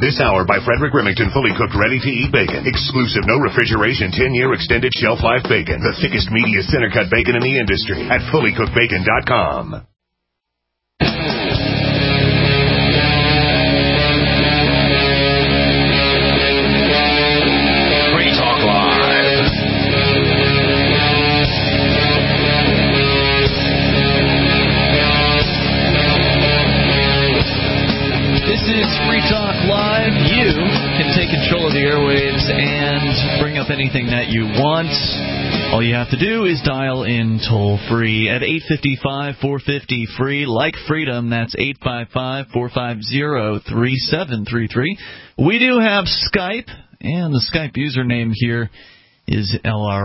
This hour by Frederick Remington, fully cooked, ready-to-eat bacon. Exclusive, no refrigeration, 10-year extended shelf life bacon. The thickest, meatiest, center-cut bacon in the industry at fullycookedbacon.com. Live, you can take control of the airwaves and bring up anything that you want. All you have to do is dial in toll-free at 855-450-FREE. Like freedom, that's 855-450-3733. We do have Skype, and the Skype username here is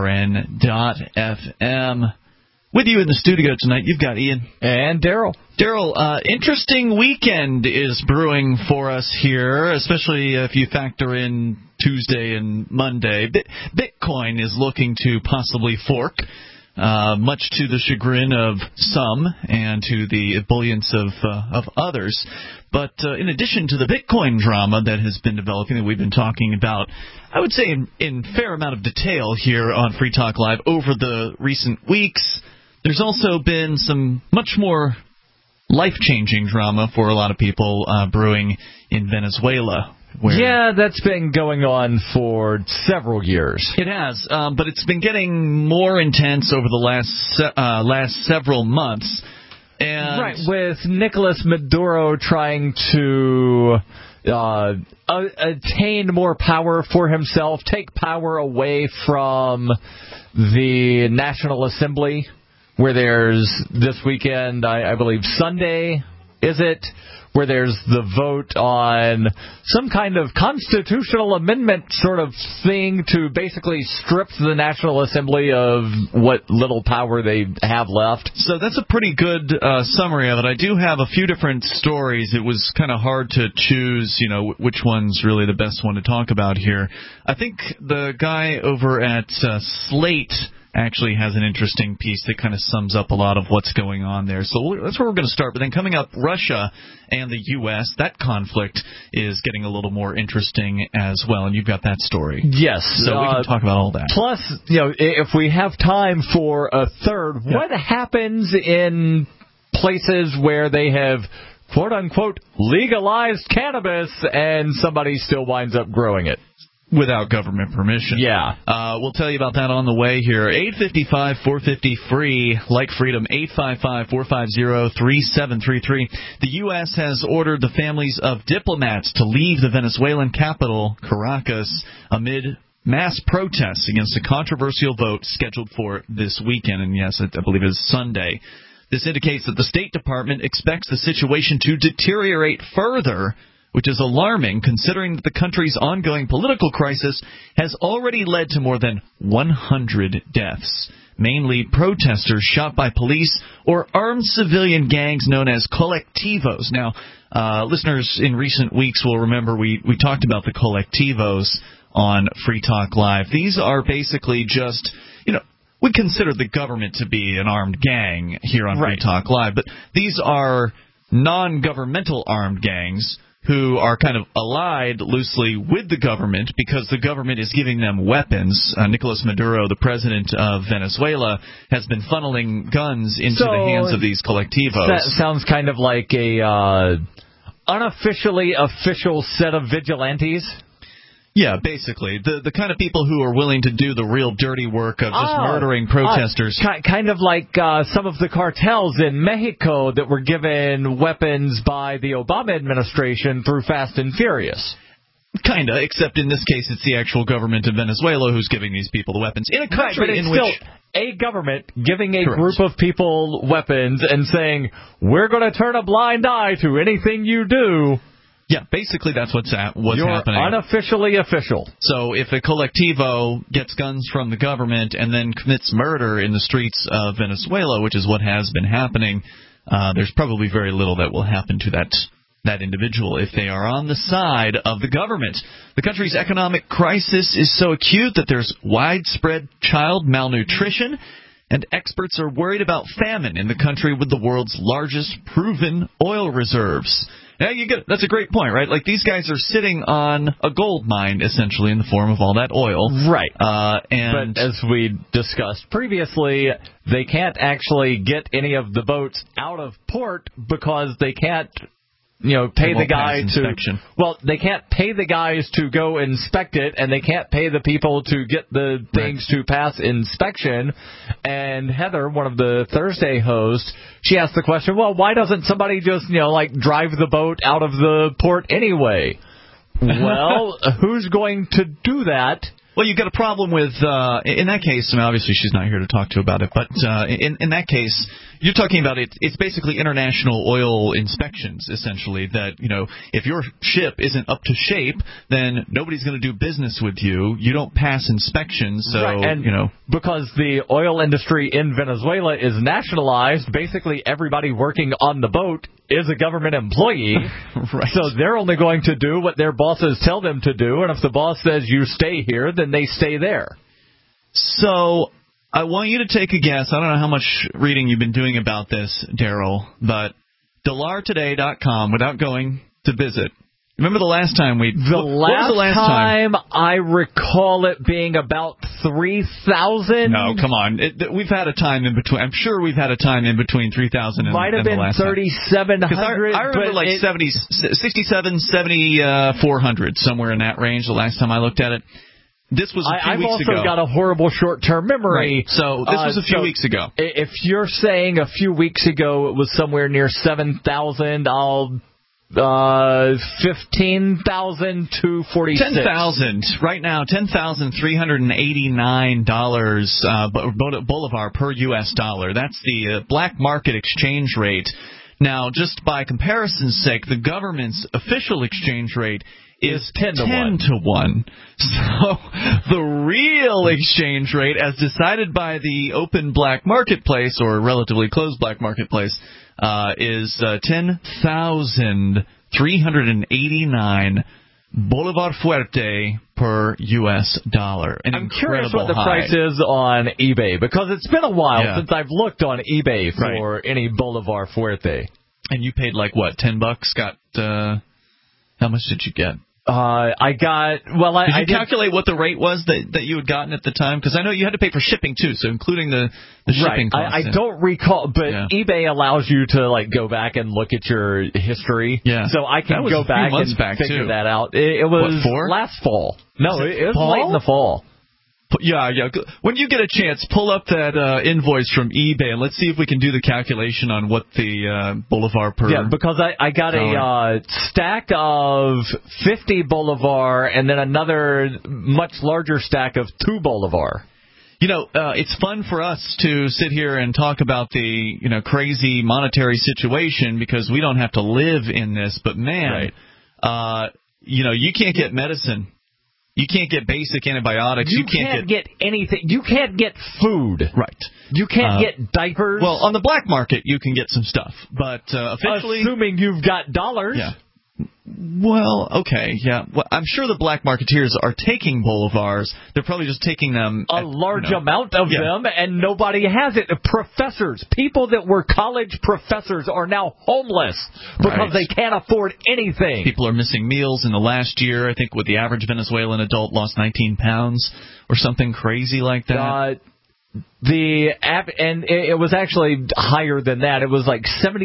LRN.FM. With you in the studio tonight, you've got Ian. And Daryl. Daryl, interesting weekend is brewing for us here, especially if you factor in Tuesday and Monday. Bitcoin is looking to possibly fork, much to the chagrin of some and to the ebullience of others. But in addition to the Bitcoin drama that has been developing, that we've been talking about, I would say in fair amount of detail here on Free Talk Live over the recent weeks, there's also been some much more life-changing drama for a lot of people brewing in Venezuela. Yeah, that's been going on for several years. It has, but it's been getting more intense over the last several months. And right, with Nicolas Maduro trying to attain more power for himself, take power away from the National Assembly, where there's this weekend, I believe Sunday, is it, where there's the vote on some kind of constitutional amendment sort of thing to basically strip the National Assembly of what little power they have left. So that's a pretty good summary of it. I do have a few different stories. It was kind of hard to choose, which one's really the best one to talk about here. I think the guy over at Slate actually has an interesting piece that kind of sums up a lot of what's going on there. So that's where we're going to start. But then coming up, Russia and the U.S., that conflict is getting a little more interesting as well. And you've got that story. Yes. So we can talk about all that. Plus, if we have time for a third, what happens in places where they have, quote-unquote, legalized cannabis and somebody still winds up growing it? Without government permission. Yeah. We'll tell you about that on the way here. 855-450-FREE, like freedom, 855-450-3733. The U.S. has ordered the families of diplomats to leave the Venezuelan capital, Caracas, amid mass protests against a controversial vote scheduled for this weekend. And yes, I believe it is Sunday. This indicates that the State Department expects the situation to deteriorate further, which is alarming considering that the country's ongoing political crisis has already led to more than 100 deaths, mainly protesters shot by police or armed civilian gangs known as colectivos. Now, listeners in recent weeks will remember we talked about the colectivos on Free Talk Live. These are basically just, we consider the government to be an armed gang here on Free Talk Live, but these are non-governmental armed gangs who are kind of allied loosely with the government because the government is giving them weapons. Nicolas Maduro, the president of Venezuela, has been funneling guns into the hands of these colectivos. That sounds kind of like a unofficially official set of vigilantes. Yeah, basically. The kind of people who are willing to do the real dirty work of just murdering protesters. Kind of like some of the cartels in Mexico that were given weapons by the Obama administration through Fast and Furious. Kind of, except in this case it's the actual government of Venezuela who's giving these people the weapons. In a country in which a government giving a group of people weapons and saying, we're going to turn a blind eye to anything you do. Yeah, basically that's what's happening. You're unofficially official. So if a colectivo gets guns from the government and then commits murder in the streets of Venezuela, which is what has been happening, there's probably very little that will happen to that individual if they are on the side of the government. The country's economic crisis is so acute that there's widespread child malnutrition, and experts are worried about famine in the country with the world's largest proven oil reserves. Yeah, that's a great point, right? Like, these guys are sitting on a gold mine, essentially, in the form of all that oil. Right. And but as we discussed previously, they can't actually get any of the boats out of port because they can't, pay the guy to. Well, they can't pay the guys to go inspect it, and they can't pay the people to get the things to pass inspection. And Heather, one of the Thursday hosts, she asked the question, well, why doesn't somebody just, drive the boat out of the port anyway? Well, who's going to do that? Well, you've got a problem with, in that case, obviously she's not here to talk to about it, but in that case, you're talking about it's basically international oil inspections, essentially, that, if your ship isn't up to shape, then nobody's going to do business with you. You don't pass inspections, so, right. And because the oil industry in Venezuela is nationalized, basically everybody working on the boat is a government employee. Right. So they're only going to do what their bosses tell them to do, and if the boss says you stay here, then they stay there. So I want you to take a guess. I don't know how much reading you've been doing about this, Daryl, but DollarToday.com, without going to visit. Remember the last time what was the last time? I recall it being about 3,000. No, come on. We've had a time in between. I'm sure we've had a time in between 3,000 and might have been 3,700. I remember like 67, 7,400, somewhere in that range the last time I looked at it. This was a few weeks ago. I've also got a horrible short-term memery. Right. So this was a few weeks ago. If you're saying a few weeks ago it was somewhere near 7,000, I'll 15,246. 10,000 right now. $10,389 Bolivar per U.S. dollar. That's the black market exchange rate. Now, just by comparison's sake, the government's official exchange rate is 10 to 1. So the real exchange rate, as decided by the open black marketplace or relatively closed black marketplace, is 10,389 Bolivar Fuerte per U.S. dollar. I'm curious what the price is on eBay, because it's been a while since I've looked on eBay for any Bolivar Fuerte. And you paid like what, $10? Got how much did you get? I got, well, Did you calculate what the rate was that you had gotten at the time? Because I know you had to pay for shipping too, so including the shipping cost. I don't recall, but eBay allows you to go back and look at your history. Yeah. So I can go back and figure that out. It was last fall. No, it was late in the fall. Yeah. When you get a chance, pull up that invoice from eBay and let's see if we can do the calculation on what the Bolivar per. Yeah, because I got a stack of 50 Bolivar and then another much larger stack of 2 Bolivar. It's fun for us to sit here and talk about the crazy monetary situation because we don't have to live in this. But man, you can't get medicine. You can't get basic antibiotics. You can't get anything. You can't get food. Right. You can't get diapers. Well, on the black market, you can get some stuff. But officially... Assuming you've got dollars. Yeah. Well, okay, yeah. Well, I'm sure the black marketeers are taking Bolivars. They're probably just taking them... A large amount of them, and nobody has it. Professors, people that were college professors are now homeless because they can't afford anything. People are missing meals in the last year. I think the average Venezuelan adult lost 19 pounds or something crazy like that. And it was actually higher than that. It was like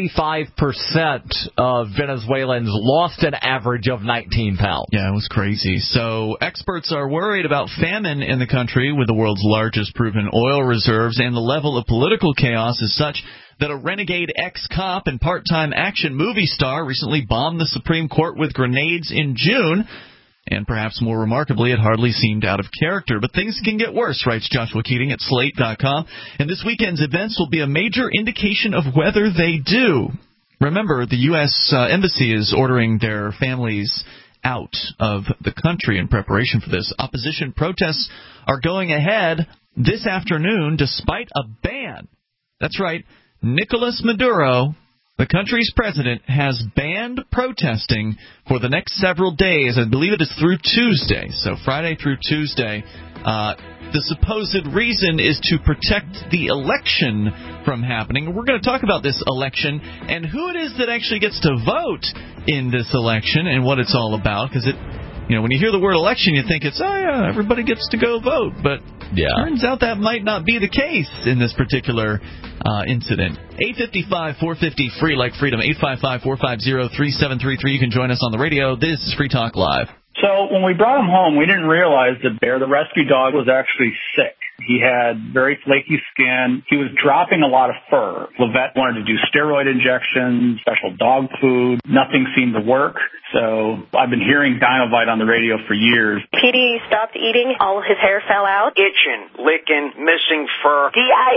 75% of Venezuelans lost an average of 19 pounds. Yeah, it was crazy. So experts are worried about famine in the country with the world's largest proven oil reserves, and the level of political chaos is such that a renegade ex-cop and part-time action movie star recently bombed the Supreme Court with grenades in June. And perhaps more remarkably, it hardly seemed out of character. But things can get worse, writes Joshua Keating at Slate.com. And this weekend's events will be a major indication of whether they do. Remember, the U.S. Embassy is ordering their families out of the country in preparation for this. Opposition protests are going ahead this afternoon despite a ban. That's right. Nicolas Maduro, the country's president, has banned protesting for the next several days. I believe it is through Tuesday. So Friday through Tuesday, The supposed reason is to protect the election from happening. We're going to talk about this election and who it is that actually gets to vote in this election and what it's all about. Because when you hear the word election, you think it's, everybody gets to go vote. But turns out that might not be the case in this particular incident. 855-450-FREE like freedom. 855-450-3733. You can join us on the radio. This is Free Talk Live. So when we brought him home, we didn't realize that Bear, the rescue dog, was actually sick. He had very flaky skin. He was dropping a lot of fur. Levette wanted to do steroid injections, special dog food. Nothing seemed to work. So I've been hearing Dinovite on the radio for years. Petey stopped eating. All of his hair fell out. Itching, licking, missing fur.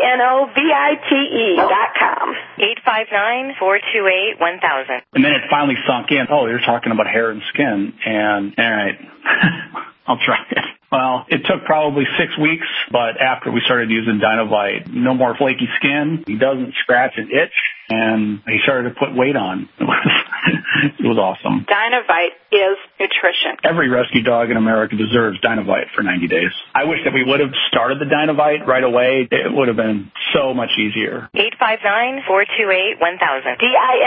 DINOVITE.com. 859-428-1000. And then it finally sunk in. Oh, you're talking about hair and skin. And, all right, I'll try it. Well, it took probably 6 weeks, but after we started using Dinovite, no more flaky skin. He doesn't scratch and itch, and he started to put weight on. It was awesome. Dinovite is nutrition. Every rescue dog in America deserves Dinovite for 90 days. I wish that we would have started the Dinovite right away. It would have been so much easier. 859-428-1000.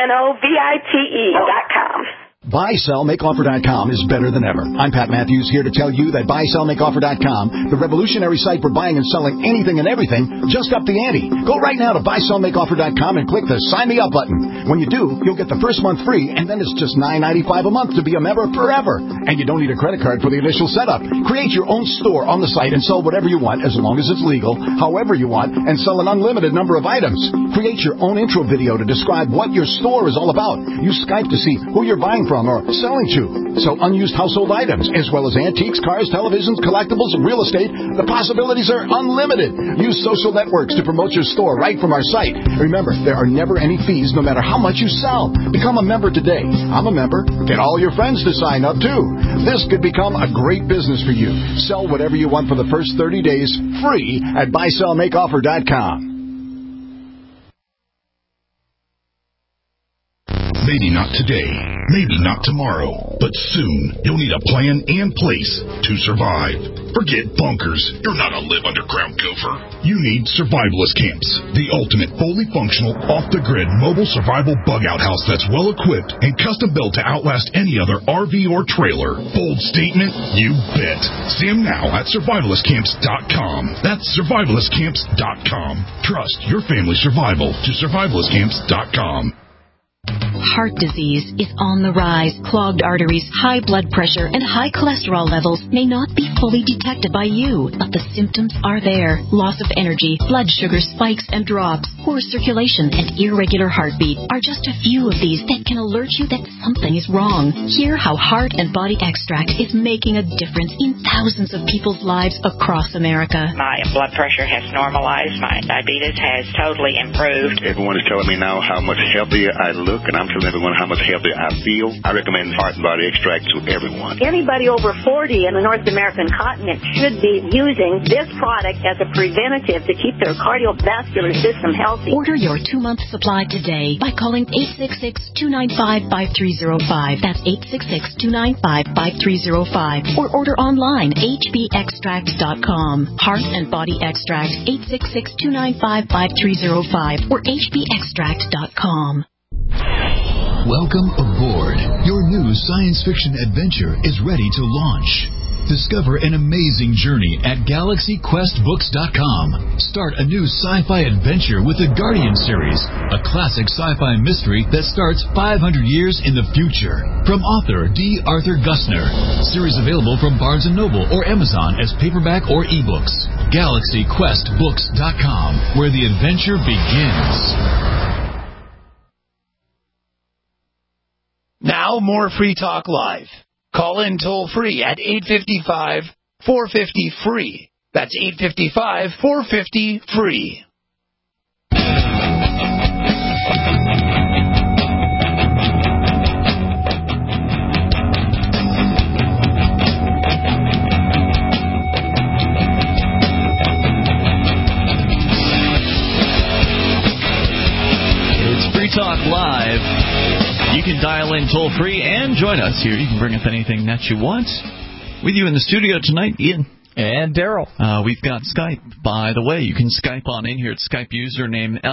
DINOVITE.com. BuySellMakeOffer.com is better than ever. I'm Pat Matthews here to tell you that BuySellMakeOffer.com, the revolutionary site for buying and selling anything and everything, just upped the ante. Go right now to BuySellMakeOffer.com and click the Sign Me Up button. When you do, you'll get the first month free, and then it's just $9.95 a month to be a member forever. And you don't need a credit card for the initial setup. Create your own store on the site and sell whatever you want, as long as it's legal, however you want, and sell an unlimited number of items. Create your own intro video to describe what your store is all about. Use Skype to see who you're buying from or selling to. Sell unused household items, as well as antiques, cars, televisions, collectibles, and real estate. The possibilities are unlimited. Use social networks to promote your store right from our site. Remember, there are never any fees, no matter how much you sell. Become a member today. I'm a member. Get all your friends to sign up, too. This could become a great business for you. Sell whatever you want for the first 30 days, free at BuySellMakeOffer.com. Maybe not today, maybe not tomorrow, but soon you'll need a plan and place to survive. Forget bunkers. You're not a live underground gopher. You need survivalist camps, the ultimate fully functional, off-the-grid mobile survival bug-out house that's well-equipped and custom-built to outlast any other RV or trailer. Bold statement? You bet. See them now at survivalistcamps.com. That's survivalistcamps.com. Trust your family's survival to survivalistcamps.com. Heart disease is on the rise. Clogged arteries, high blood pressure, and high cholesterol levels may not be fully detected by you, but the symptoms are there. Loss of energy, blood sugar spikes and drops, poor circulation, and irregular heartbeat are just a few of these that can alert you that something is wrong. Hear how Heart and Body Extract is making a difference in thousands of people's lives across America. My blood pressure has normalized. My diabetes has totally improved. Everyone is telling me now how much healthier I look, and I'm telling everyone how much healthier I feel. I recommend Heart and Body Extract to everyone. Anybody over 40 in the North American continent should be using this product as a preventative to keep their cardiovascular system healthy. Order your 2-month supply today by calling 866-295-5305. That's 866-295-5305. Or order online, hbextract.com. Heart and Body Extract, 866-295-5305 or hbextract.com. Welcome aboard. Your new science fiction adventure is ready to launch. Discover an amazing journey at GalaxyQuestBooks.com. Start a new sci-fi adventure with the Guardian series, a classic sci-fi mystery that starts 500 years in the future. From author D. Arthur Gusner. Series available from Barnes & Noble or Amazon as paperback or ebooks. GalaxyQuestBooks.com, where the adventure begins. Now more Free Talk Live. Call in toll-free at 855-450-FREE. That's 855-450-FREE. It's Free Talk Live. You can dial in toll-free and join us here. You can bring up anything that you want. With you in the studio tonight, Ian. And Daryl. We've got Skype, by the way. You can Skype on in here at Skype username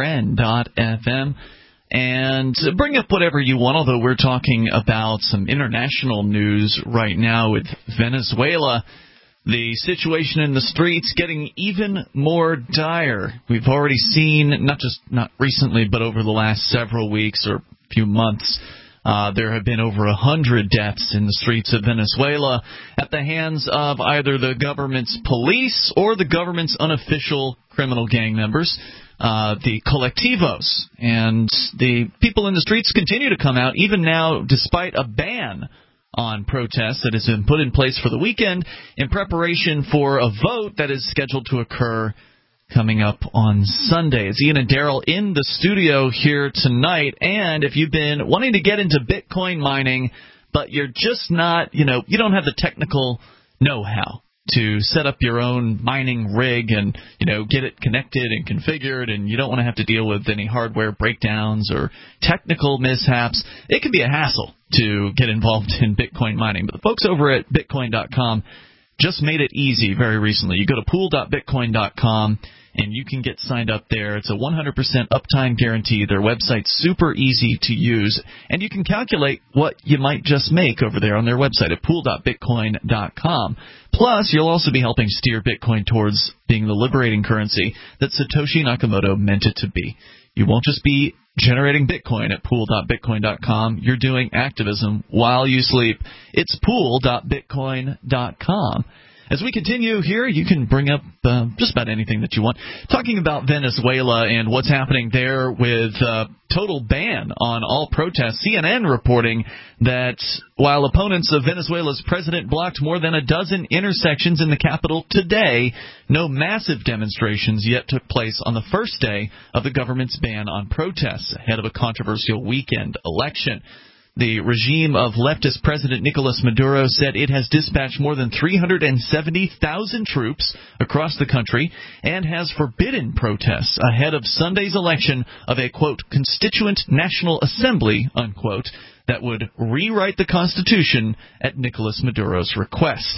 LRN.FM. And bring up whatever you want, although we're talking about some international news right now with Venezuela. The situation in the streets getting even more dire. We've already seen, not recently, but over the last several weeks or few months, there have been over 100 deaths in the streets of Venezuela at the hands of either the government's police or the government's unofficial criminal gang members. The colectivos, and the people in the streets continue to come out, even now, despite a ban on protests that has been put in place for the weekend in preparation for a vote that is scheduled to occur coming up on Sunday. It's Ian and Daryl in the studio here tonight, and if you've been wanting to get into Bitcoin mining, but you're just not, you don't have the technical know-how to set up your own mining rig and, get it connected and configured, and you don't want to have to deal with any hardware breakdowns or technical mishaps, it can be a hassle to get involved in Bitcoin mining. But the folks over at Bitcoin.com just made it easy very recently. You go to pool.bitcoin.com, and you can get signed up there. It's a 100% uptime guarantee. Their website's super easy to use, and you can calculate what you might just make over there on their website at pool.bitcoin.com. Plus, you'll also be helping steer Bitcoin towards being the liberating currency that Satoshi Nakamoto meant it to be. You won't just be generating Bitcoin at pool.bitcoin.com. You're doing activism while you sleep. It's pool.bitcoin.com. As we continue here, you can bring up just about anything that you want. Talking about Venezuela and what's happening there with total ban on all protests. CNN reporting that while opponents of Venezuela's president blocked more than a dozen intersections in the capital today, no massive demonstrations yet took place on the first day of the government's ban on protests ahead of a controversial weekend election. The regime of leftist President Nicolas Maduro said it has dispatched more than 370,000 troops across the country and has forbidden protests ahead of Sunday's election of a, quote, constituent national assembly, unquote, that would rewrite the Constitution at Nicolas Maduro's request.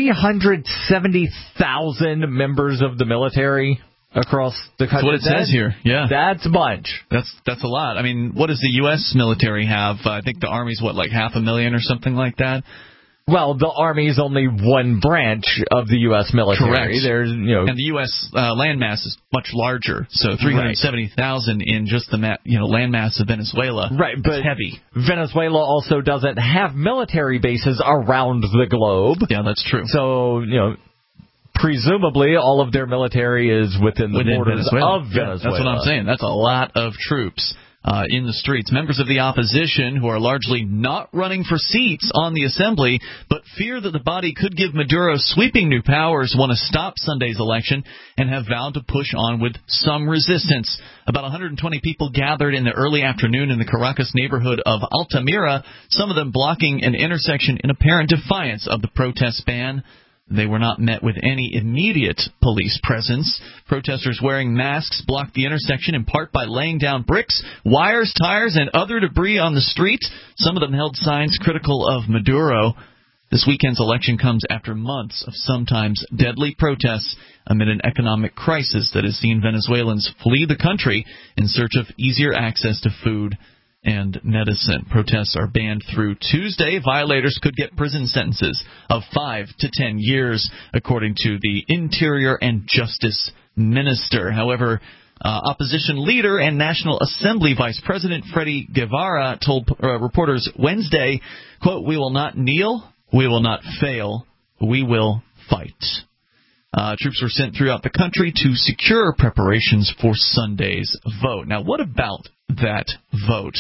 370,000 members of the military across the country. That's what it says here. Yeah, that's a bunch. That's a lot. I mean, what does the U.S. military have? I think the Army's like 500,000 or something like that. Well, the Army is only one branch of the U.S. military. Correct. There's, and the U.S. landmass is much larger. So 370,000 in just the landmass of Venezuela. Right, but heavy. Venezuela also doesn't have military bases around the globe. Yeah, that's true. So presumably, all of their military is within the borders of Venezuela. Yeah, that's what I'm saying. That's a lot of troops in the streets. Members of the opposition, who are largely not running for seats on the assembly, but fear that the body could give Maduro sweeping new powers, want to stop Sunday's election and have vowed to push on with some resistance. About 120 people gathered in the early afternoon in the Caracas neighborhood of Altamira, some of them blocking an intersection in apparent defiance of the protest ban. They were not met with any immediate police presence. Protesters wearing masks blocked the intersection in part by laying down bricks, wires, tires, and other debris on the street. Some of them held signs critical of Maduro. This weekend's election comes after months of sometimes deadly protests amid an economic crisis that has seen Venezuelans flee the country in search of easier access to food and medicine. Protests are banned through Tuesday. Violators could get prison sentences of 5 to 10 years, according to the Interior and Justice Minister. However, opposition leader and National Assembly Vice President Freddy Guevara told reporters Wednesday, quote, "We will not kneel, we will not fail, we will fight." Troops were sent throughout the country to secure preparations for Sunday's vote. Now, what about that vote?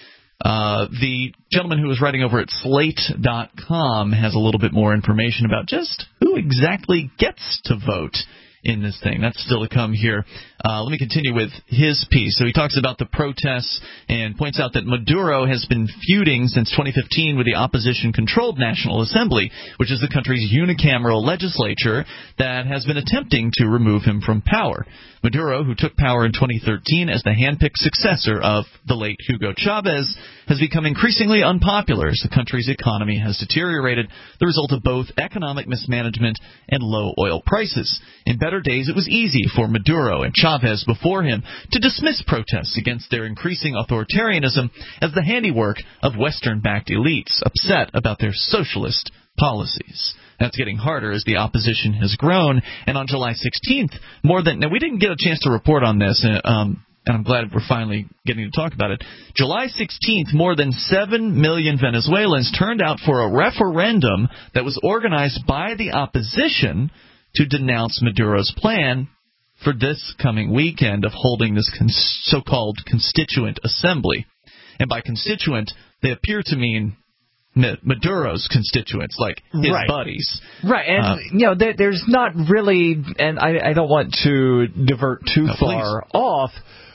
The gentleman who was writing over at Slate.com has a little bit more information about just who exactly gets to vote in this thing. That's still to come here. Let me continue with his piece. So he talks about the protests and points out that Maduro has been feuding since 2015 with the opposition-controlled National Assembly, which is the country's unicameral legislature that has been attempting to remove him from power. Maduro, who took power in 2013 as the hand-picked successor of the late Hugo Chavez, has become increasingly unpopular as the country's economy has deteriorated, the result of both economic mismanagement and low oil prices. In better days, it was easy for Maduro and Chavez before him to dismiss protests against their increasing authoritarianism as the handiwork of Western-backed elites upset about their socialist policies. That's getting harder as the opposition has grown, and on July 16th, now we didn't get a chance to report on this, and I'm glad we're finally getting to talk about it. July 16th, more than 7 million Venezuelans turned out for a referendum that was organized by the opposition to denounce Maduro's plan for this coming weekend of holding this so-called constituent assembly. And by constituent, they appear to mean Maduro's constituents, like his buddies. Right, and there's not really, and I don't want to divert too far off,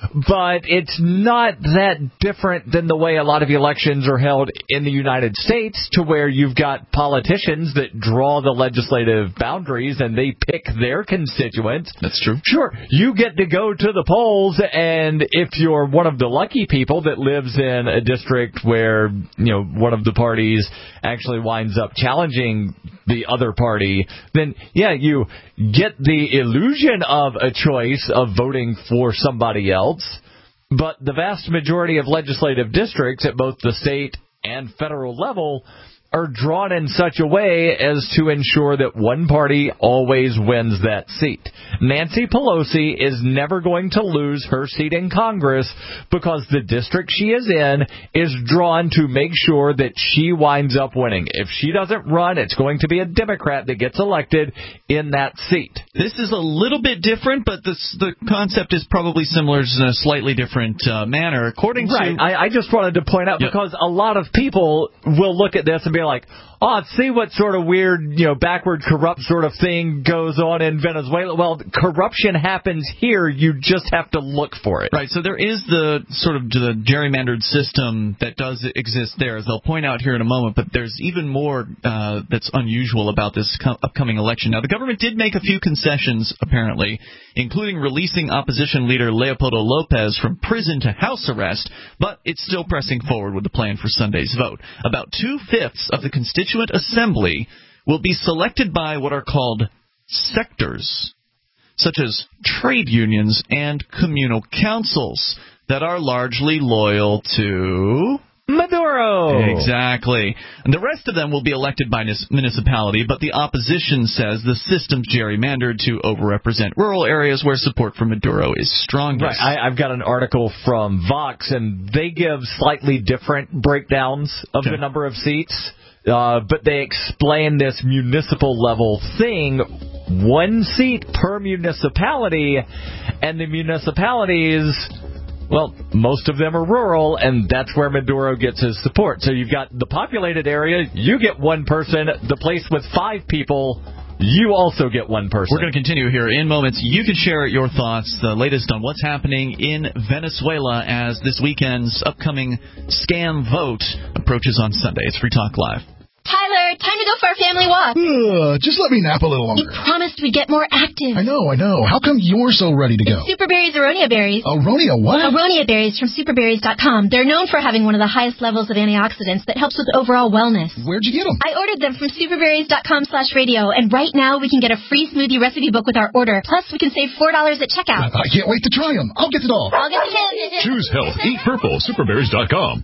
but it's not that different than the way a lot of elections are held in the United States, to where you've got politicians that draw the legislative boundaries and they pick their constituents. That's true. Sure, you get to go to the polls, and if you're one of the lucky people that lives in a district where, one of the parties actually winds up challenging the other party, then, you get the illusion of a choice of voting for somebody else. But the vast majority of legislative districts at both the state and federal level are drawn in such a way as to ensure that one party always wins that seat. Nancy Pelosi is never going to lose her seat in Congress because the district she is in is drawn to make sure that she winds up winning. If she doesn't run, it's going to be a Democrat that gets elected in that seat. This is a little bit different, but the concept is probably similar in a slightly different manner. According to... I just wanted to point out, because a lot of people will look at this and be like, see what sort of weird, backward, corrupt sort of thing goes on in Venezuela. Well, corruption happens here. You just have to look for it. Right. So there is the sort of the gerrymandered system that does exist there, as they'll point out here in a moment. But there's even more that's unusual about this upcoming election. Now, the government did make a few concessions, apparently, including releasing opposition leader Leopoldo Lopez from prison to house arrest, but it's still pressing forward with the plan for Sunday's vote. About 2/5 of the Constituent Assembly will be selected by what are called sectors, such as trade unions and communal councils that are largely loyal to Maduro. Exactly. And the rest of them will be elected by municipality, but the opposition says the system's gerrymandered to overrepresent rural areas where support for Maduro is strongest. Right. I've got an article from Vox, and they give slightly different breakdowns of the number of seats, but they explain this municipal level thing, 1 seat per municipality, and the municipalities... Well, most of them are rural, and that's where Maduro gets his support. So you've got the populated area, you get 1 person. The place with 5 people, you also get 1 person. We're going to continue here in moments. You can share your thoughts, the latest on what's happening in Venezuela as this weekend's upcoming scam vote approaches on Sunday. It's Free Talk Live. Tyler, time to go for our family walk. Just let me nap a little longer. You promised we'd get more active. I know. How come you're so ready to go? Superberry's Aronia berries. Aronia what? Aronia berries from superberries.com. They're known for having one of the highest levels of antioxidants that helps with overall wellness. Where'd you get them? I ordered them from superberries.com/radio, and right now we can get a free smoothie recipe book with our order. Plus, we can save $4 at checkout. I can't wait to try them. I'll get it all. I'll get the kids. Choose health. Eat purple. Superberries.com.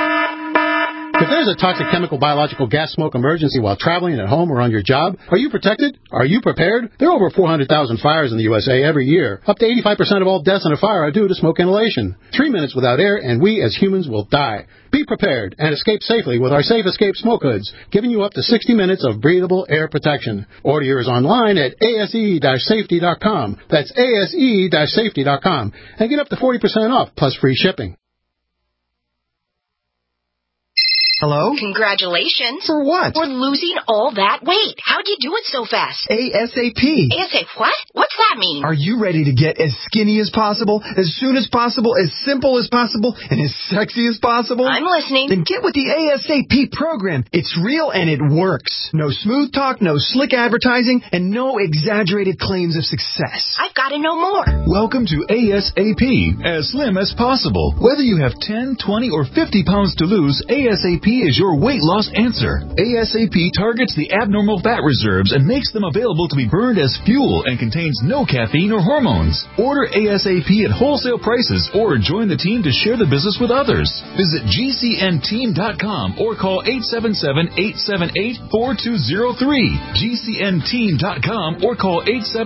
If there's a toxic chemical, biological, gas smoke emergency while traveling at home or on your job, are you protected? Are you prepared? There are over 400,000 fires in the USA every year. Up to 85% of all deaths in a fire are due to smoke inhalation. 3 minutes without air, and we as humans will die. Be prepared and escape safely with our Safe Escape Smoke Hoods, giving you up to 60 minutes of breathable air protection. Order yours online at ase-safety.com. That's ase-safety.com. And get up to 40% off, plus free shipping. Hello? Congratulations. For what? For losing all that weight. How'd you do it so fast? ASAP. ASAP what? What's that mean? Are you ready to get as skinny as possible, as soon as possible, as simple as possible, and as sexy as possible? I'm listening. Then get with the ASAP program. It's real and it works. No smooth talk, no slick advertising, and no exaggerated claims of success. I've got to know more. Welcome to ASAP, as slim as possible. Whether you have 10, 20, or 50 pounds to lose, ASAP is your weight loss answer. ASAP targets the abnormal fat reserves and makes them available to be burned as fuel and contains no caffeine or hormones. Order ASAP at wholesale prices or join the team to share the business with others. Visit GCNteam.com or call 877-878-4203. GCNteam.com or call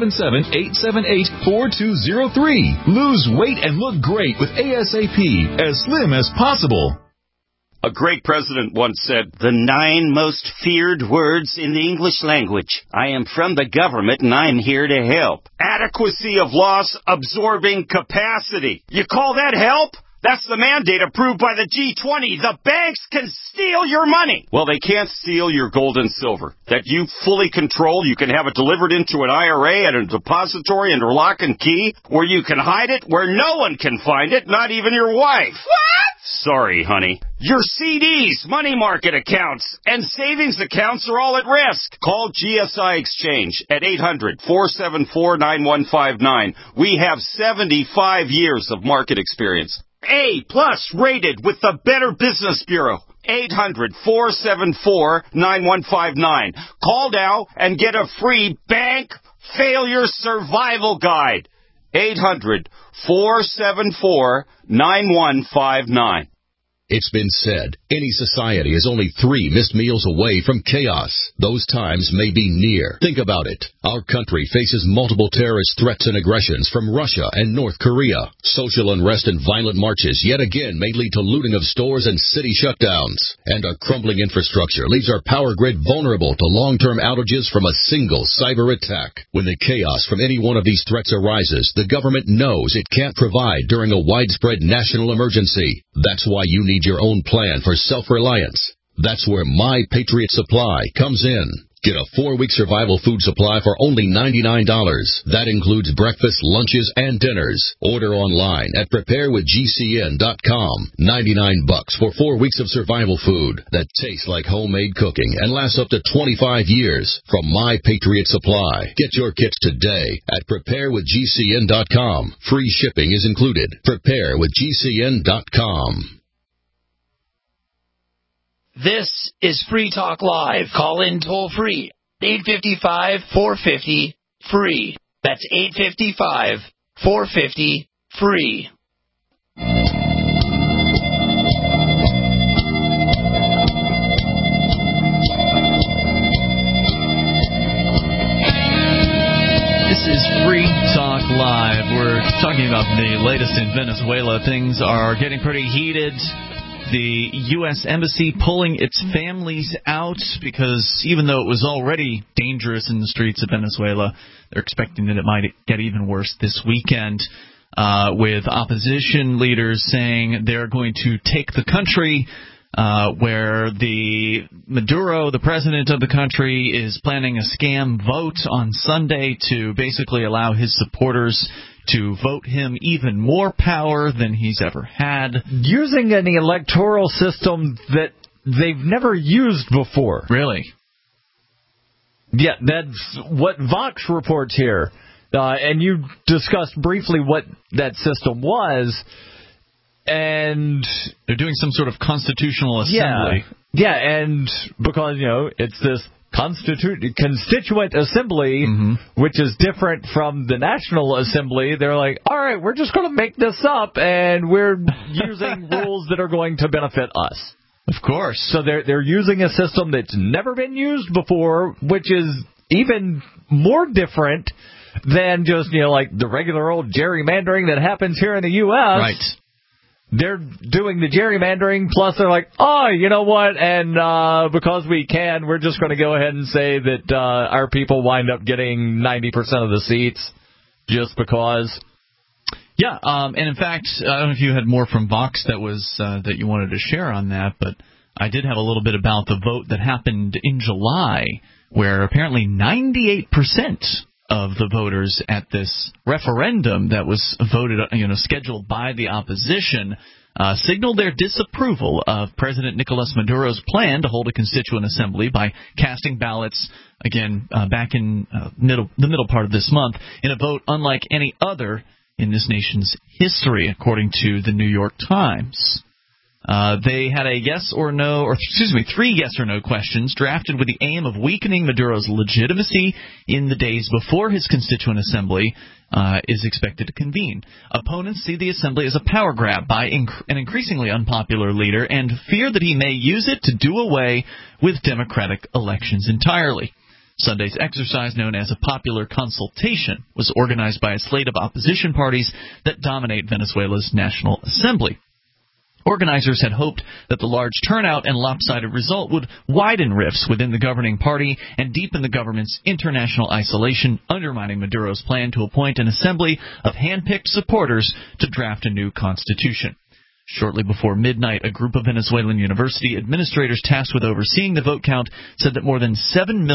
877-878-4203. Lose weight and look great with ASAP, as slim as possible. A great president once said, "The 9 most feared words in the English language. I am from the government and I'm here to help." Adequacy of loss absorbing capacity. You call that help? That's the mandate approved by the G20. The banks can steal your money. Well, they can't steal your gold and silver. That you fully control. You can have it delivered into an IRA at a depository under lock and key, or you can hide it where no one can find it, not even your wife. What? Sorry, honey. Your CDs, money market accounts, and savings accounts are all at risk. Call GSI Exchange at 800-474-9159. We have 75 years of market experience. A+ rated with the Better Business Bureau. 800-474-9159. Call now and get a free bank failure survival guide. 800-474-9159. It's been said, any society is only 3 missed meals away from chaos. Those times may be near. Think about it. Our country faces multiple terrorist threats and aggressions from Russia and North Korea. Social unrest and violent marches yet again may lead to looting of stores and city shutdowns. And a crumbling infrastructure leaves our power grid vulnerable to long-term outages from a single cyber attack. When the chaos from any one of these threats arises, the government knows it can't provide during a widespread national emergency. That's why you need your own plan for self-reliance. That's where My Patriot Supply comes in. Get a 4-week survival food supply for only $99. That includes breakfast, lunches, and dinners. Order online at preparewithgcn.com. $99 for 4 weeks of survival food that tastes like homemade cooking and lasts up to 25 years from My Patriot Supply. Get your kits today at preparewithgcn.com. Free shipping is included. Preparewithgcn.com. This is Free Talk Live. Call in toll free. 855-450-FREE. That's 855-450-FREE. This is Free Talk Live. We're talking about the latest in Venezuela. Things are getting pretty heated. The U.S. Embassy pulling its families out because even though it was already dangerous in the streets of Venezuela, they're expecting that it might get even worse this weekend, with opposition leaders saying they're going to take the country where Maduro, the president of the country, is planning a scam vote on Sunday to basically allow his supporters to vote him even more power than he's ever had. Using an electoral system that they've never used before. Really? Yeah, that's what Vox reports here. And you discussed briefly what that system was. And they're doing some sort of constitutional assembly. Yeah, and because, it's this constituent assembly, which is different from the National Assembly. They're like, all right, we're just going to make this up, and we're using rules that are going to benefit us. Of course. So they're using a system that's never been used before, which is even more different than just, like the regular old gerrymandering that happens here in the U.S. Right. They're doing the gerrymandering, plus they're like, oh, you know what, and because we can, we're just going to go ahead and say that our people wind up getting 90% of the seats just because. Yeah, and in fact, I don't know if you had more from Vox that was that you wanted to share on that, but I did have a little bit about the vote that happened in July, where apparently 98% of the voters at this referendum that was voted, scheduled by the opposition, signaled their disapproval of President Nicolas Maduro's plan to hold a constituent assembly by casting ballots, again, back in the middle part of this month, in a vote unlike any other in this nation's history, according to the New York Times. They had a three yes or no questions drafted with the aim of weakening Maduro's legitimacy in the days before his constituent assembly is expected to convene. Opponents see the assembly as a power grab by an increasingly unpopular leader and fear that he may use it to do away with democratic elections entirely. Sunday's exercise, known as a popular consultation, was organized by a slate of opposition parties that dominate Venezuela's National Assembly. Organizers had hoped that the large turnout and lopsided result would widen rifts within the governing party and deepen the government's international isolation, undermining Maduro's plan to appoint an assembly of hand-picked supporters to draft a new constitution. Shortly before midnight, a group of Venezuelan university administrators tasked with overseeing the vote count said that more than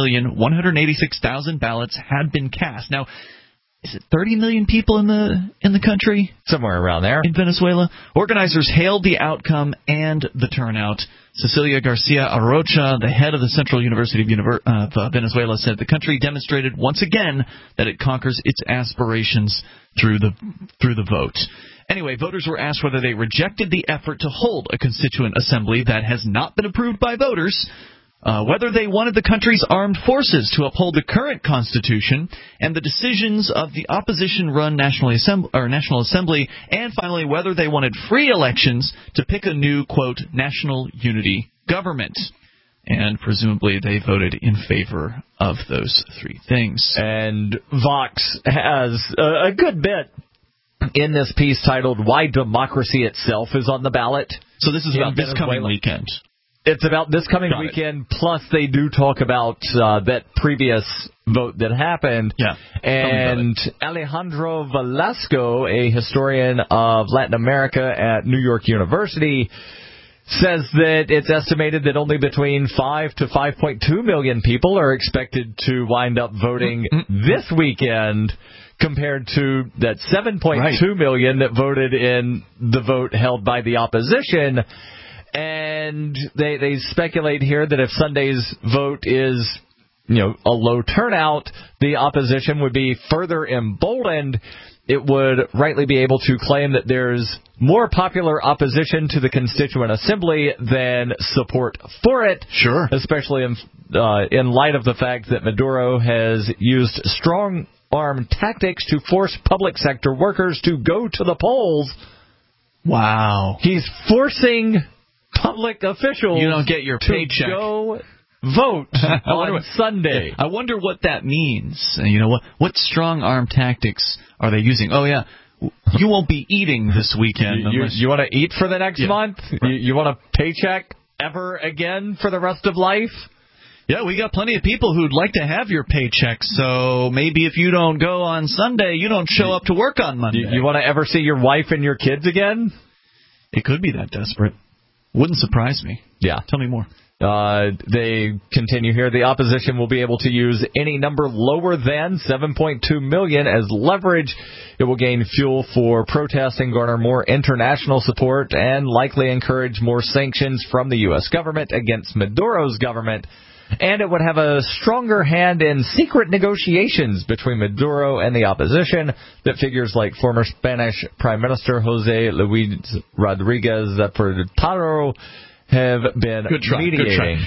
7,186,000 ballots had been cast. Now, is it 30 million people in the country? Somewhere around there. In Venezuela. Organizers hailed the outcome and the turnout. Cecilia Garcia Arocha, the head of the Central University of Venezuela, said the country demonstrated once again that it conquers its aspirations through the vote. Anyway, voters were asked whether they rejected the effort to hold a constituent assembly that has not been approved by voters, whether they wanted the country's armed forces to uphold the current constitution, and the decisions of the opposition-run National Assembly, and finally whether they wanted free elections to pick a new, quote, national unity government. And presumably they voted in favor of those three things. And Vox has a good bit in this piece titled "Why Democracy Itself is on the Ballot." So this is about this coming weekend. It's about this coming weekend, plus they do talk about that previous vote that happened. Yeah. And Alejandro Velasco, a historian of Latin America at New York University, says that it's estimated that only between 5 to 5.2 million people are expected to wind up voting this weekend, compared to that 7.2 million that voted in the vote held by the opposition. And they speculate here that if Sunday's vote is, a low turnout, the opposition would be further emboldened. It would rightly be able to claim that there's more popular opposition to the Constituent Assembly than support for it. Sure. Especially in light of the fact that Maduro has used strong-arm tactics to force public sector workers to go to the polls. Wow. He's forcing public officials you don't get your paycheck to go vote on Sunday. I wonder what that means. What strong-arm tactics are they using? Oh, yeah. You won't be eating this weekend. You want to eat for the next month? Right. You want a paycheck ever again for the rest of life? Yeah, we got plenty of people who'd like to have your paycheck, so maybe if you don't go on Sunday, you don't show up to work on Monday. You want to ever see your wife and your kids again? It could be that desperate. Wouldn't surprise me. Yeah. Tell me more. They continue here. The opposition will be able to use any number lower than 7.2 million as leverage. It will gain fuel for protesting, garner more international support, and likely encourage more sanctions from the U.S. government against Maduro's government. And it would have a stronger hand in secret negotiations between Maduro and the opposition that figures like former Spanish Prime Minister José Luis Rodríguez Zapatero have been mediating.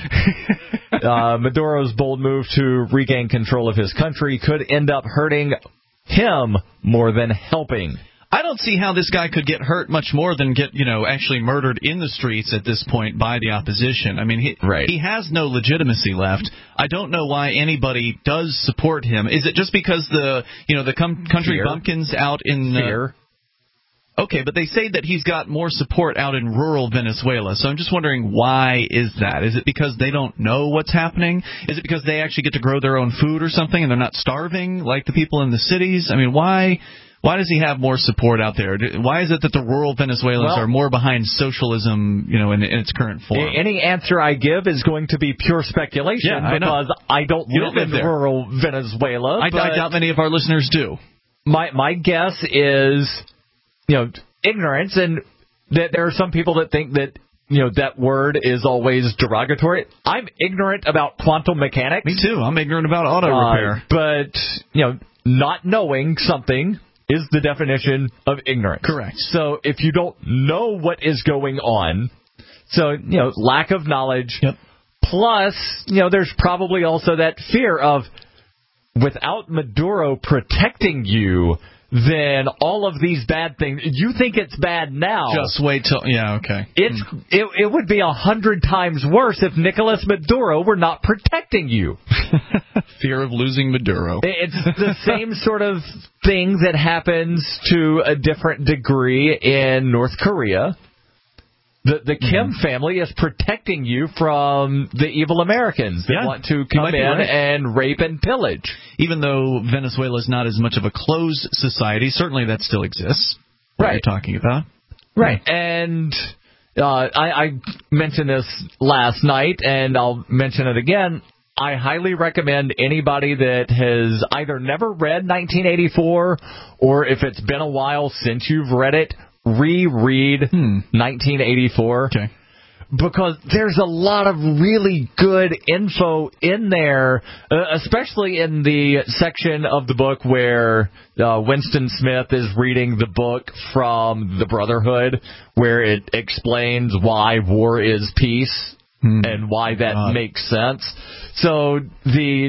Maduro's bold move to regain control of his country could end up hurting him more than helping. I don't see how this guy could get hurt much more than get, actually murdered in the streets at this point by the opposition. I mean, he has no legitimacy left. I don't know why anybody does support him. Is it just because the country Fear. bumpkins out in Fear. Okay, but they say that he's got more support out in rural Venezuela. So I'm just wondering, why is that? Is it because they don't know what's happening? Is it because they actually get to grow their own food or something and they're not starving like the people in the cities? I mean, why does he have more support out there? Why is it that the rural Venezuelans are more behind socialism, in its current form? Any answer I give is going to be pure speculation because I don't live in rural Venezuela. I doubt many of our listeners do. My guess is, ignorance, and that there are some people that think that, that word is always derogatory. I'm ignorant about quantum mechanics. Me too. I'm ignorant about auto repair. But, not knowing something is the definition of ignorance. Correct. So if you don't know what is going on, lack of knowledge, plus, there's probably also that fear of, without Maduro protecting you, then all of these bad things, you think it's bad now. Just wait till, okay. It would be 100 times worse if Nicolas Maduro were not protecting you. Fear of losing Maduro. It's the same sort of thing that happens to a different degree in North Korea. The Kim family is protecting you from the evil Americans that want to come in and rape and pillage. Even though Venezuela is not as much of a closed society, certainly that still exists. What you're talking about. Right. And I mentioned this last night, and I'll mention it again. I highly recommend anybody that has either never read 1984 or if it's been a while since you've read it, reread 1984. Okay. Because there's a lot of really good info in there, especially in the section of the book where Winston Smith is reading the book from the Brotherhood, where it explains why war is peace and why that makes sense. So the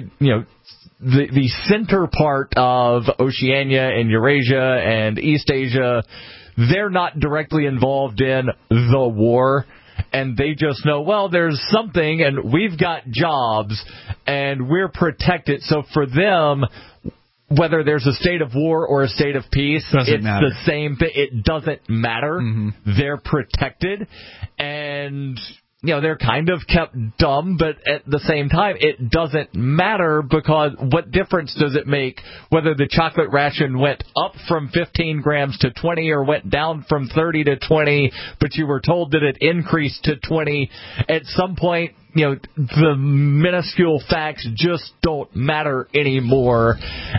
center part of Oceania and Eurasia and East Asia, they're not directly involved in the war. And they just know, well, there's something, and we've got jobs, and we're protected. So for them, whether there's a state of war or a state of peace, it's the same thing. It doesn't matter. They're protected. And, they're kind of kept dumb, but at the same time, it doesn't matter because what difference does it make whether the chocolate ration went up from 15 grams to 20 or went down from 30 to 20, but you were told that it increased to 20? At some point, the minuscule facts just don't matter anymore.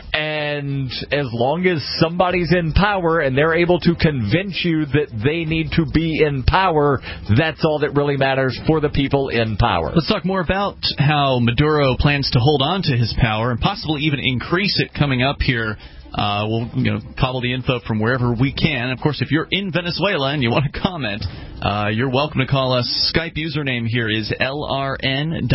And as long as somebody's in power and they're able to convince you that they need to be in power, that's all that really matters for the people in power. Let's talk more about how Maduro plans to hold on to his power and possibly even increase it coming up here. We'll cobble the info from wherever we can. Of course, if you're in Venezuela and you want to comment, you're welcome to call us. Skype username here is LRN.FM.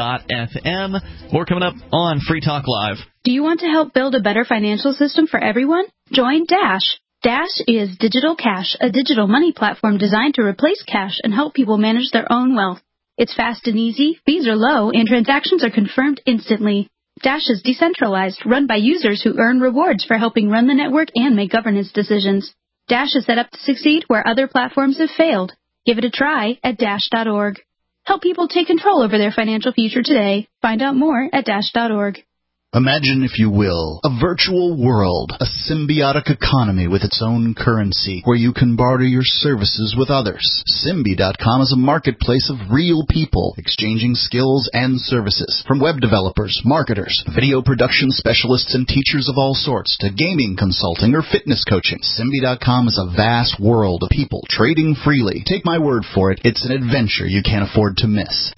More coming up on Free Talk Live. Do you want to help build a better financial system for everyone? Join Dash. Dash is Digital Cash, a digital money platform designed to replace cash and help people manage their own wealth. It's fast and easy, fees are low, and transactions are confirmed instantly. Dash is decentralized, run by users who earn rewards for helping run the network and make governance decisions. Dash is set up to succeed where other platforms have failed. Give it a try at Dash.org. Help people take control over their financial future today. Find out more at Dash.org. Imagine, if you will, a virtual world, a symbiotic economy with its own currency, where you can barter your services with others. Symbi.com is a marketplace of real people, exchanging skills and services, from web developers, marketers, video production specialists, and teachers of all sorts, to gaming consulting or fitness coaching. Symbi.com is a vast world of people trading freely. Take my word for it, it's an adventure you can't afford to miss.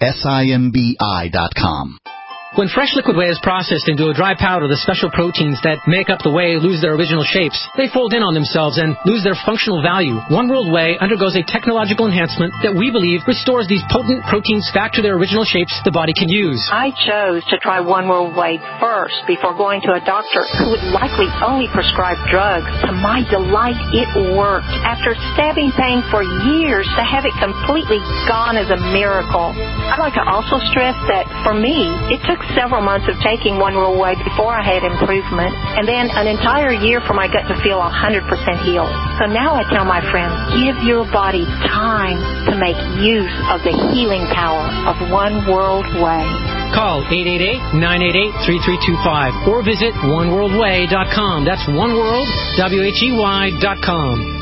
Simbi.com. When fresh liquid whey is processed into a dry powder, the special proteins that make up the whey lose their original shapes. They fold in on themselves and lose their functional value. One World Whey undergoes a technological enhancement that we believe restores these potent proteins back to their original shapes the body can use. I chose to try One World Whey first before going to a doctor who would likely only prescribe drugs. To my delight, it worked. After stabbing pain for years, to have it completely gone is a miracle. I'd like to also stress that for me, it took took several months of taking One World Way before I had improvement, and then an entire year for my gut to feel 100% healed. So now I tell my friends, give your body time to make use of the healing power of One World Way. Call 888-988-3325 or visit oneworldway.com. That's oneworld.com.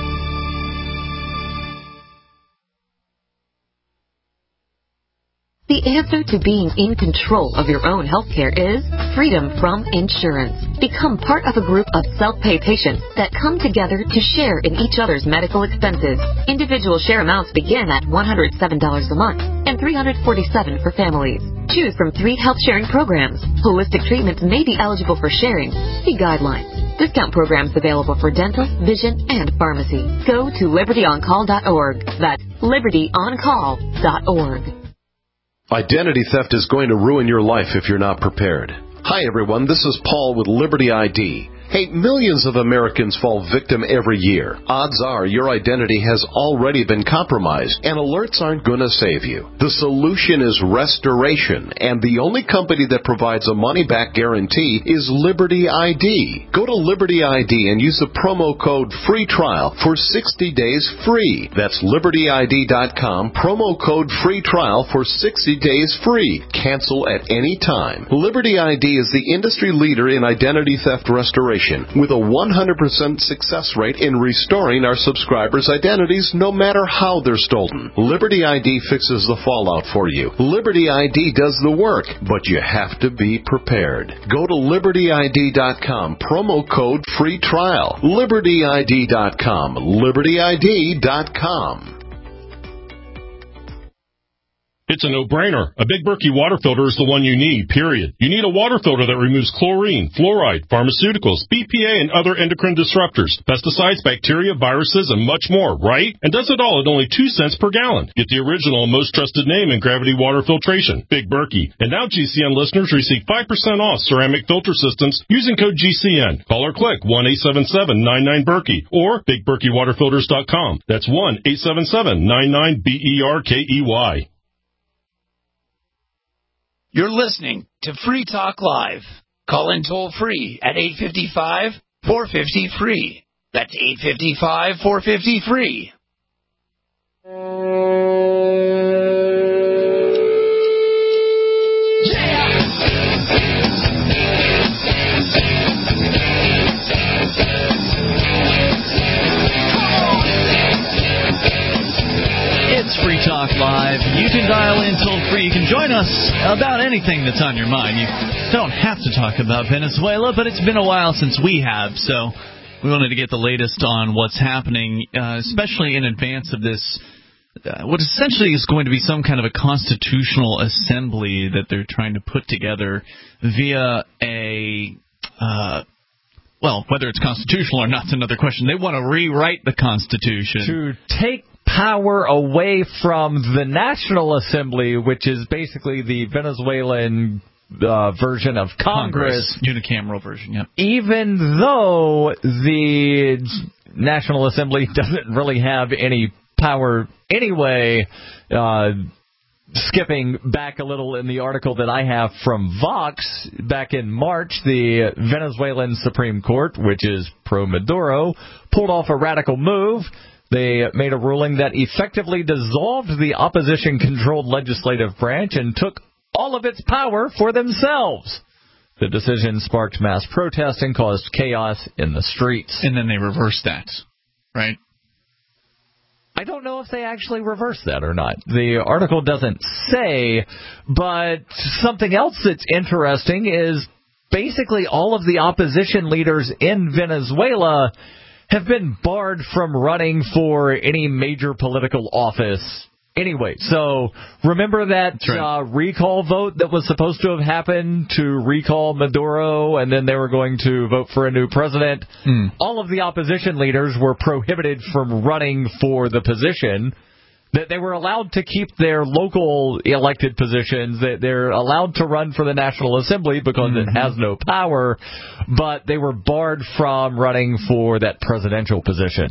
The answer to being in control of your own healthcare is freedom from insurance. Become part of a group of self-pay patients that come together to share in each other's medical expenses. Individual share amounts begin at $107 a month and $347 for families. Choose from 3 health sharing programs. Holistic treatments may be eligible for sharing. See guidelines. Discount programs available for dental, vision, and pharmacy. Go to libertyoncall.org. That's libertyoncall.org. Identity theft is going to ruin your life if you're not prepared. Hi, everyone. This is Paul with Liberty ID. Hey, millions of Americans fall victim every year. Odds are your identity has already been compromised, and alerts aren't going to save you. The solution is restoration, and the only company that provides a money-back guarantee is Liberty ID. Go to Liberty ID and use the promo code FREE TRIAL for 60 days free. That's libertyd.com, promo code FREE TRIAL for 60 days free. Cancel at any time. Liberty ID is the industry leader in identity theft restoration, with a 100% success rate in restoring our subscribers' identities no matter how they're stolen. Liberty ID fixes the fallout for you. Liberty ID does the work, but you have to be prepared. Go to libertyd.com, promo code FREE TRIAL. libertyd.com, libertyd.com. It's a no-brainer. A Big Berkey water filter is the one you need, period. You need a water filter that removes chlorine, fluoride, pharmaceuticals, BPA, and other endocrine disruptors, pesticides, bacteria, viruses, and much more, right? And does it all at only 2 cents per gallon. Get the original and most trusted name in gravity water filtration, Big Berkey. And now GCN listeners receive 5% off ceramic filter systems using code GCN. Call or click 1-877-99-BERKEY or BigBerkeyWaterFilters.com. That's 1-877-99-BERKEY. You're listening to Free Talk Live. Call in toll free at 855-450-FREE. That's 855-450-FREE. It's Free Talk Live. You can dial in toll-free. You can join us about anything that's on your mind. You don't have to talk about Venezuela, but it's been a while since we have, so we wanted to get the latest on what's happening, especially in advance of this, what essentially is going to be some kind of a constitutional assembly that they're trying to put together via a... well, whether it's constitutional or not is another question. They want to rewrite the Constitution. To take power away from the National Assembly, which is basically the Venezuelan version of Congress. Unicameral version, yeah. Even though the National Assembly doesn't really have any power anyway, skipping back a little in the article that I have from Vox, back in March, the Venezuelan Supreme Court, which is pro-Maduro, pulled off a radical move. They made a ruling that effectively dissolved the opposition-controlled legislative branch and took all of its power for themselves. The decision sparked mass protest and caused chaos in the streets. And then they reversed that, right? I don't know if they actually reversed that or not. The article doesn't say, but something else that's interesting is basically all of the opposition leaders in Venezuela have been barred from running for any major political office anyway. So remember that recall vote that was supposed to have happened to recall Maduro, and then they were going to vote for a new president? All of the opposition leaders were prohibited from running for the position. That they were allowed to keep their local elected positions, that they're allowed to run for the National Assembly because it has no power, but they were barred from running for that presidential position.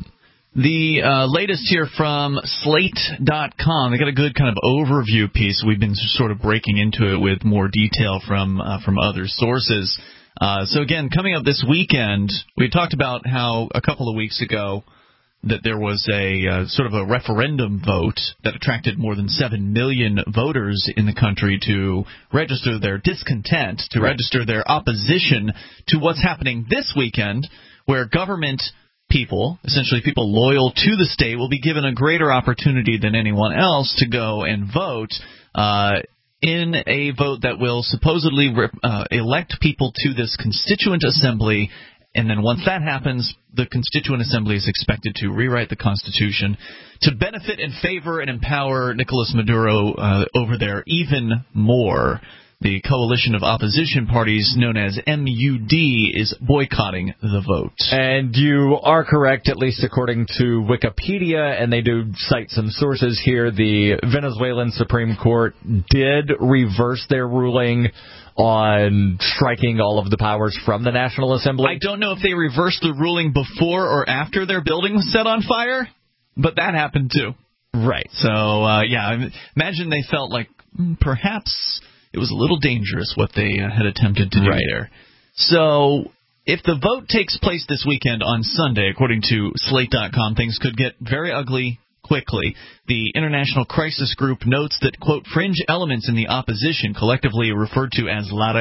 The latest here from Slate.com. They got a good kind of overview piece. We've been sort of breaking into it with more detail from other sources. So again, coming up this weekend, we talked about how a couple of weeks ago that there was a sort of a referendum vote that attracted more than 7 million voters in the country to register their discontent, to register their opposition to what's happening this weekend, where government people, essentially people loyal to the state, will be given a greater opportunity than anyone else to go and vote in a vote that will supposedly elect people to this constituent assembly. And then once that happens, the Constituent Assembly is expected to rewrite the Constitution to benefit and favor and empower Nicolas Maduro over there even more. The coalition of opposition parties known as MUD is boycotting the vote. And you are correct, at least according to Wikipedia, and they do cite some sources here. The Venezuelan Supreme Court did reverse their ruling on striking all of the powers from the National Assembly. I don't know if they reversed the ruling before or after their building was set on fire, but that happened too. Right. So, imagine they felt like perhaps it was a little dangerous what they had attempted to do there. So, if the vote takes place this weekend on Sunday, according to Slate.com, things could get very ugly quickly. The International Crisis Group notes that, quote, fringe elements in the opposition, collectively referred to as La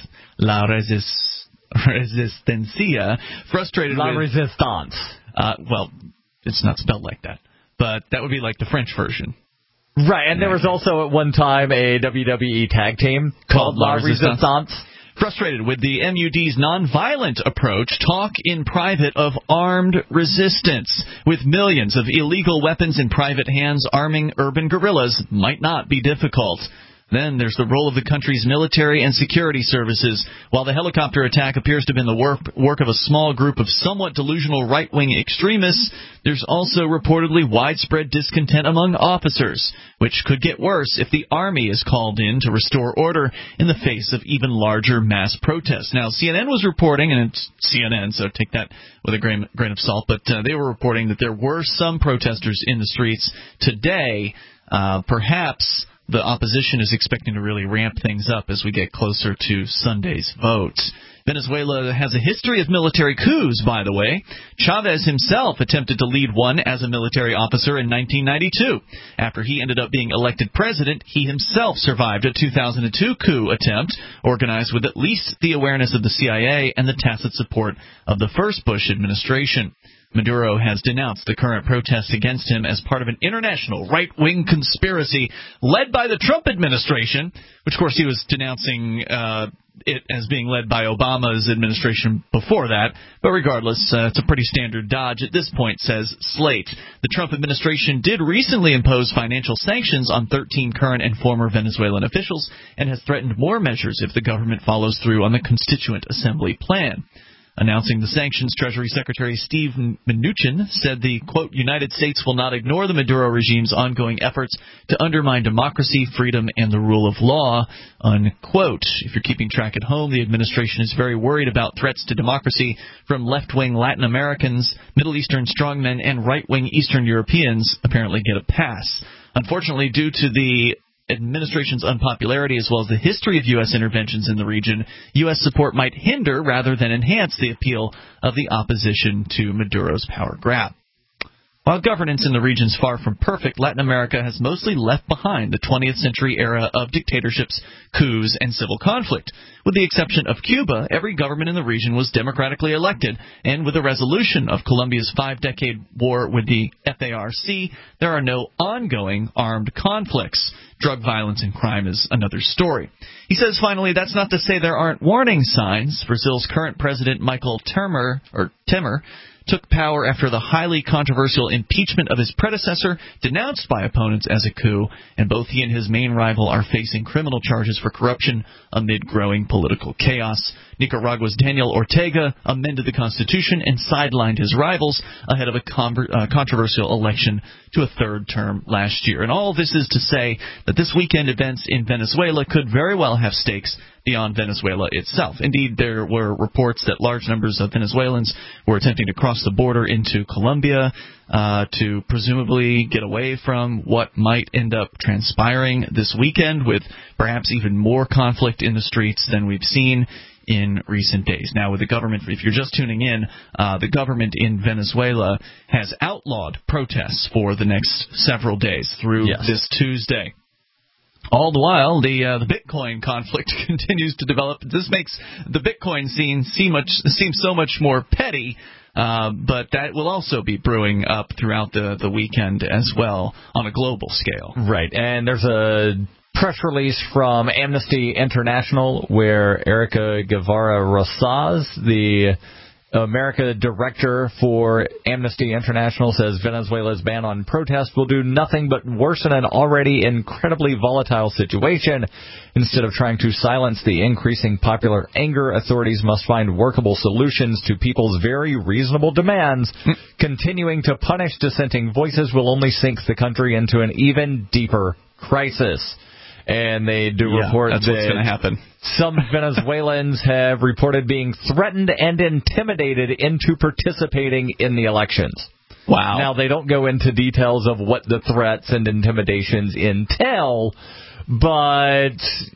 Resistencia, frustrated La with... Resistance. Well, it's not spelled like that, but that would be like the French version. Right, and there was also at one time a WWE tag team called La Resistance. Frustrated with the MUD's nonviolent approach, talk in private of armed resistance. With millions of illegal weapons in private hands, arming urban guerrillas might not be difficult. Then there's the role of the country's military and security services. While the helicopter attack appears to have been the work of a small group of somewhat delusional right-wing extremists, there's also reportedly widespread discontent among officers, which could get worse if the army is called in to restore order in the face of even larger mass protests. Now, CNN was reporting, and it's CNN, so take that with a grain of salt, but they were reporting that there were some protesters in the streets today. Perhaps the opposition is expecting to really ramp things up as we get closer to Sunday's vote. Venezuela has a history of military coups, by the way. Chavez himself attempted to lead one as a military officer in 1992. After he ended up being elected president, he himself survived a 2002 coup attempt, organized with at least the awareness of the CIA and the tacit support of the first Bush administration. Maduro has denounced the current protests against him as part of an international right-wing conspiracy led by the Trump administration, which, of course, he was denouncing it as being led by Obama's administration before that. But regardless, it's a pretty standard dodge at this point, says Slate. The Trump administration did recently impose financial sanctions on 13 current and former Venezuelan officials and has threatened more measures if the government follows through on the Constituent Assembly plan. Announcing the sanctions, Treasury Secretary Steve Mnuchin said the, quote, United States will not ignore the Maduro regime's ongoing efforts to undermine democracy, freedom, and the rule of law, unquote. If you're keeping track at home, the administration is very worried about threats to democracy from left-wing Latin Americans, Middle Eastern strongmen, and right-wing Eastern Europeans apparently get a pass. Unfortunately, due to the administration's unpopularity as well as the history of U.S. interventions in the region, U.S. support might hinder rather than enhance the appeal of the opposition to Maduro's power grab. While governance in the region is far from perfect, Latin America has mostly left behind the 20th century era of dictatorships, coups, and civil conflict. With the exception of Cuba, every government in the region was democratically elected, and with the resolution of Colombia's 5-decade war with the FARC, there are no ongoing armed conflicts. Drug violence and crime is another story. He says, finally, that's not to say there aren't warning signs. Brazil's current president, Michel Temer, took power after the highly controversial impeachment of his predecessor, denounced by opponents as a coup, and both he and his main rival are facing criminal charges for corruption amid growing political chaos. Nicaragua's Daniel Ortega amended the constitution and sidelined his rivals ahead of a controversial election to a third term last year. And all this is to say that this weekend events in Venezuela could very well have stakes beyond Venezuela itself. Indeed, there were reports that large numbers of Venezuelans were attempting to cross the border into Colombia to presumably get away from what might end up transpiring this weekend, with perhaps even more conflict in the streets than we've seen in recent days. Now, with the government, if you're just tuning in, the government in Venezuela has outlawed protests for the next several days through this Tuesday. All the while, the Bitcoin conflict continues to develop. This makes the Bitcoin scene seem so much more petty, but that will also be brewing up throughout the weekend as well on a global scale. Right, and there's a press release from Amnesty International where Erica Guevara Rosas, the America director for Amnesty International, says Venezuela's ban on protest will do nothing but worsen an already incredibly volatile situation. Instead of trying to silence the increasing popular anger, authorities must find workable solutions to people's very reasonable demands. Continuing to punish dissenting voices will only sink the country into an even deeper crisis. And they do report that's what's going to happen. Some Venezuelans have reported being threatened and intimidated into participating in the elections. Wow. Now, they don't go into details of what the threats and intimidations entail, but,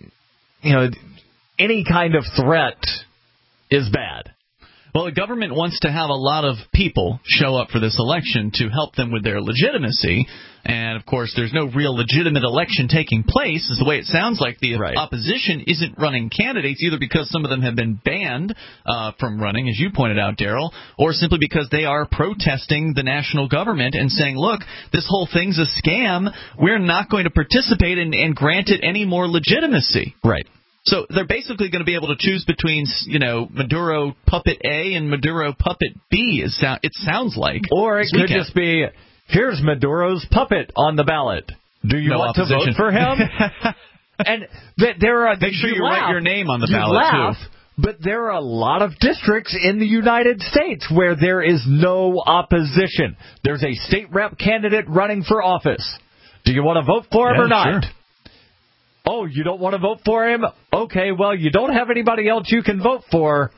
any kind of threat is bad. Well, the government wants to have a lot of people show up for this election to help them with their legitimacy. And, of course, there's no real legitimate election taking place, is the way it sounds like. The opposition isn't running candidates, either because some of them have been banned from running, as you pointed out, Daryl, or simply because they are protesting the national government and saying, look, this whole thing's a scam. We're not going to participate and grant it any more legitimacy. Right. So they're basically going to be able to choose between, Maduro puppet A and Maduro puppet B, it sounds like. Or it could just be, here's Maduro's puppet on the ballot. Do you want to vote for him? And there are... Make sure you write your name on the ballot, too. But there are a lot of districts in the United States where there is no opposition. There's a state rep candidate running for office. Do you want to vote for him or not? Sure. Oh, you don't want to vote for him? Okay, well, you don't have anybody else you can vote for,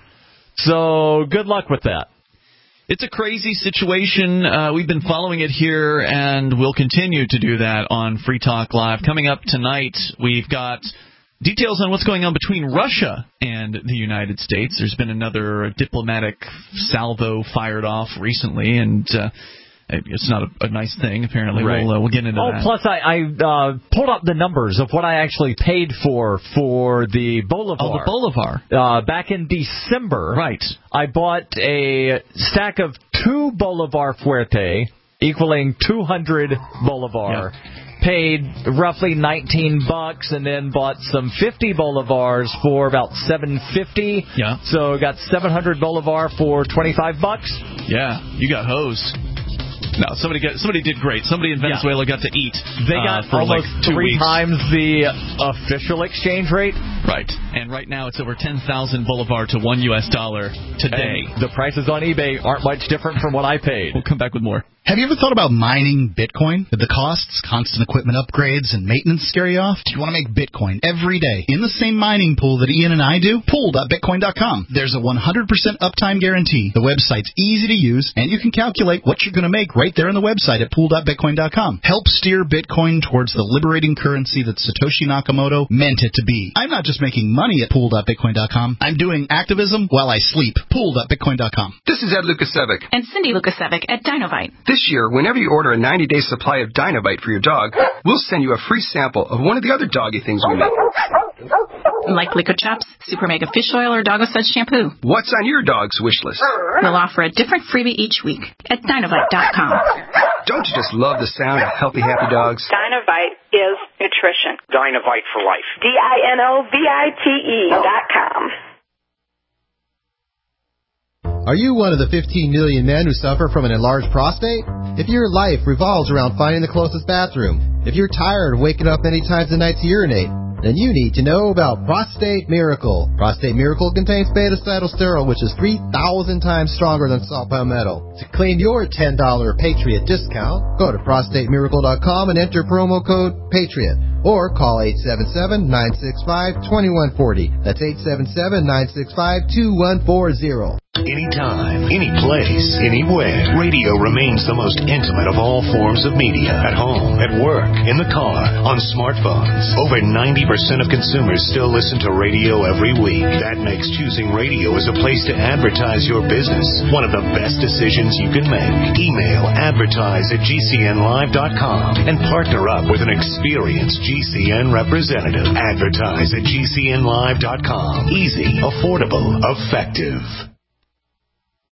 so good luck with that. It's a crazy situation. We've been following it here, and we'll continue to do that on Free Talk Live. Coming up tonight, we've got details on what's going on between Russia and the United States. There's been another diplomatic salvo fired off recently, and it's not a nice thing, apparently. Right. We'll get into that. Plus, I pulled up the numbers of what I actually paid for the Bolivar. Oh, the Bolivar. Back in December. Right. I bought a stack of 2 Bolivar Fuerte, equaling 200 Bolivar. Yeah. Paid roughly $19, and then bought some 50 Bolivars for about $7.50. Yeah. So got 700 Bolivar for $25. Yeah, you got hosed. No, somebody did great. Somebody in Venezuela got to eat. They got for almost like 2 3 weeks. times the official exchange rate. Right. And right now it's over 10,000 Bolivar to $1 today. And the prices on eBay aren't much different from what I paid. We'll come back with more. Have you ever thought about mining Bitcoin? Did the costs, constant equipment upgrades, and maintenance scare you off? Do you want to make Bitcoin every day in the same mining pool that Ian and I do? Pool.bitcoin.com. There's a 100% uptime guarantee. The website's easy to use, and you can calculate what you're going to make right there on the website at pool.bitcoin.com. Help steer Bitcoin towards the liberating currency that Satoshi Nakamoto meant it to be. I'm not just making money at pool.bitcoin.com. I'm doing activism while I sleep. Pool.bitcoin.com. This is Ed Lukasevic. And Cindy Lukasevic at Dinovite. This year, whenever you order a 90-day supply of Dinovite for your dog, we'll send you a free sample of one of the other doggy things we make. Like Liquid Chops, Super Mega Fish Oil, or Dog Suds Shampoo. What's on your dog's wish list? We'll offer a different freebie each week at Dinovite.com. Don't you just love the sound of healthy, happy dogs? Dinovite is nutrition. Dinovite for life. DINOVITE.com. Are you one of the 15 million men who suffer from an enlarged prostate? If your life revolves around finding the closest bathroom, if you're tired of waking up many times a night to urinate, then you need to know about Prostate Miracle. Prostate Miracle contains beta-cytosterol, which is 3,000 times stronger than saw palmetto. To claim your $10 Patriot discount, go to prostatemiracle.com and enter promo code PATRIOT. Or call 877-965-2140. That's 877-965-2140. Anytime, any place, anywhere. Radio remains the most intimate of all forms of media. At home, at work, in the car, on smartphones. Over 90% of consumers still listen to radio every week. That makes choosing radio as a place to advertise your business one of the best decisions you can make. Email advertise@gcnlive.com and partner up with an experienced GCN representative. Advertise@gcnlive.com. Easy, affordable, effective.